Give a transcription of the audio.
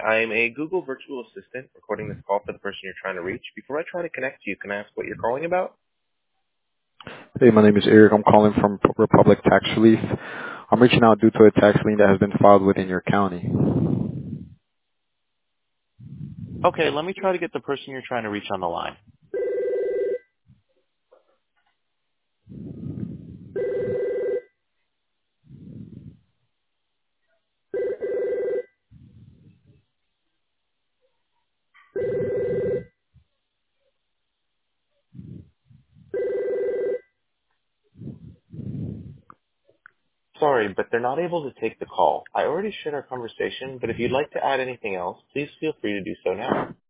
I'm a Google virtual assistant recording this call for the person you're trying to reach. Before I try to connect you, can I ask what you're calling about? Hey, my name is Eric. I'm calling from Republic Tax Relief. I'm reaching out due to a tax lien that has been filed within your county. Okay, let me try to get the person you're trying to reach on the line. Sorry, but they're not able to take the call. I already shared our conversation, but if you'd like to add anything else, please feel free to do so now.